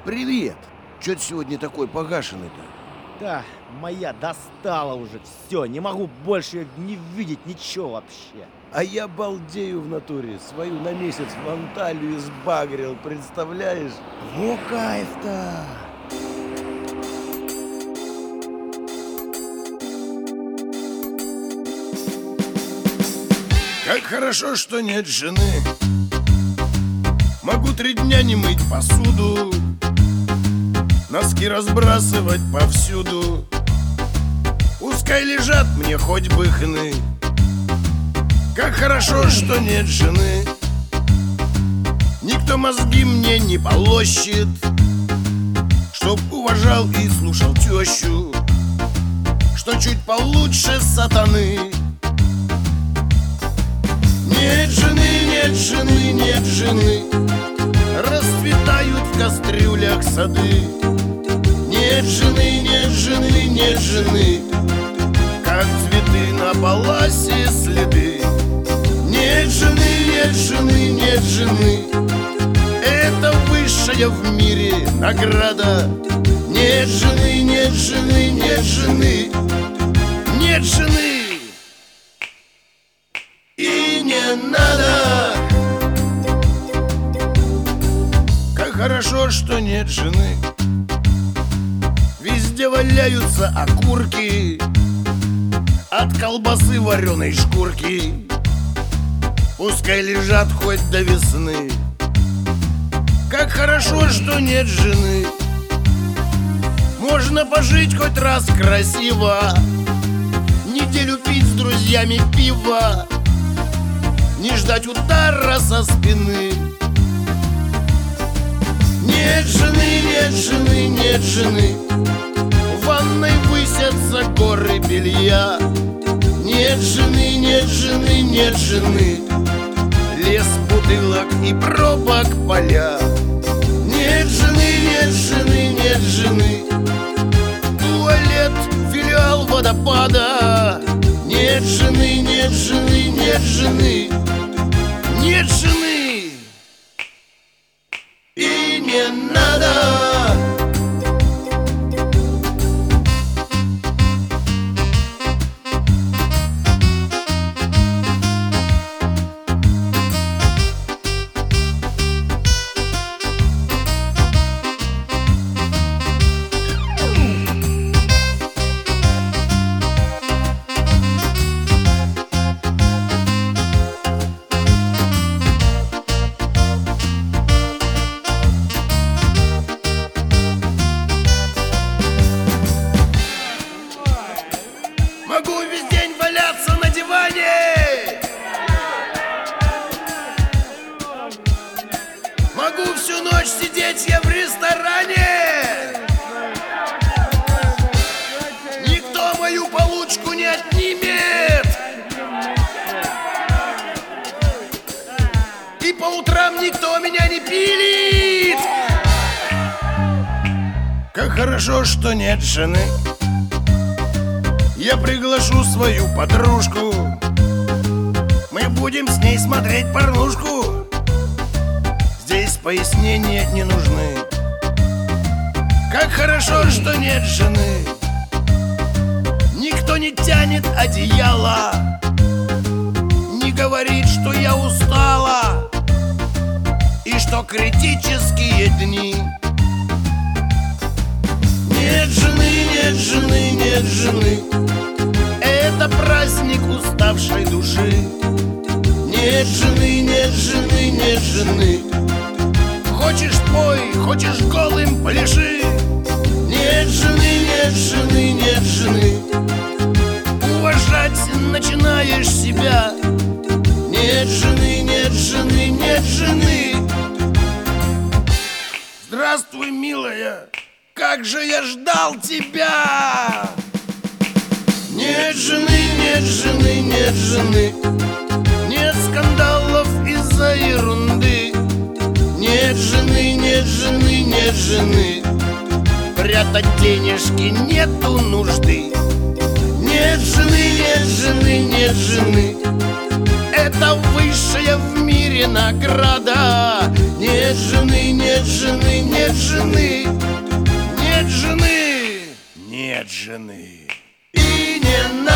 Привет! Чё ты сегодня такой погашенный-то? Да, моя достала уже. Все, не могу больше её не видеть ничего вообще. А я балдею в натуре. Свою на месяц в Анталию сбагрил, представляешь? Во кайф-то! Как хорошо, что нет жены. Могу 3 дня не мыть посуду, носки разбрасывать повсюду. Пускай лежат мне хоть бы хны. Как хорошо, что нет жены. Никто мозги мне не полощет, чтоб уважал и слушал тещу, что чуть получше сатаны. Нет жены, нет жены, нет жены. Расцветают в кастрюлях сады. Нет жены, нет жены, нет жены. Как цветы на паласе следы. Нет жены, нет жены, нет жены. Это высшая в мире награда. Нет жены, нет жены, нет жены. Нет жены. И не надо. Как хорошо, что нет жены. Везде валяются окурки от колбасы вареной шкурки. Пускай лежат хоть до весны. Как хорошо, что нет жены. Можно пожить хоть раз красиво, неделю пить с друзьями пиво, не ждать удара со спины. Нет жены, нет жены, нет жены. В ванной высятся горы белья. Нет жены, нет жены, нет жены. Лес бутылок и пробок поля. Нет жены, нет жены, нет жены. Туалет, филиал водопада. Нет жены, нет жены, нет жены. Нет жены. И не надо. Могу весь день валяться на диване. Могу всю ночь сидеть я в ресторане. Никто мою получку не отнимет. И по утрам никто меня не пилит. Как хорошо, что нет жены. Я приглашу свою подружку. Мы будем с ней смотреть порнушку. Здесь пояснения не нужны. Как хорошо, что нет жены. Никто не тянет одеяло, не говорит, что я устала и что критические дни. Нет жены, нет жены, нет жены. Это праздник уставшей души. Нет жены, нет жены, нет жены. Хочешь пой, хочешь голым пляши. Нет жены, нет жены, нет жены. Уважать начинаешь себя. Нет жены, нет жены, нет жены. Здравствуй, милая. Как же я ждал тебя! Нет жены, нет жены, нет жены. Нет скандалов из-за ерунды. Нет жены, нет жены, нет жены. Прятать денежки нету нужды. Нет жены, нет жены, нет жены. Это высшая в мире награда. Нет Нет жены, нет жены, нет жены, нет жены, нет жены. И не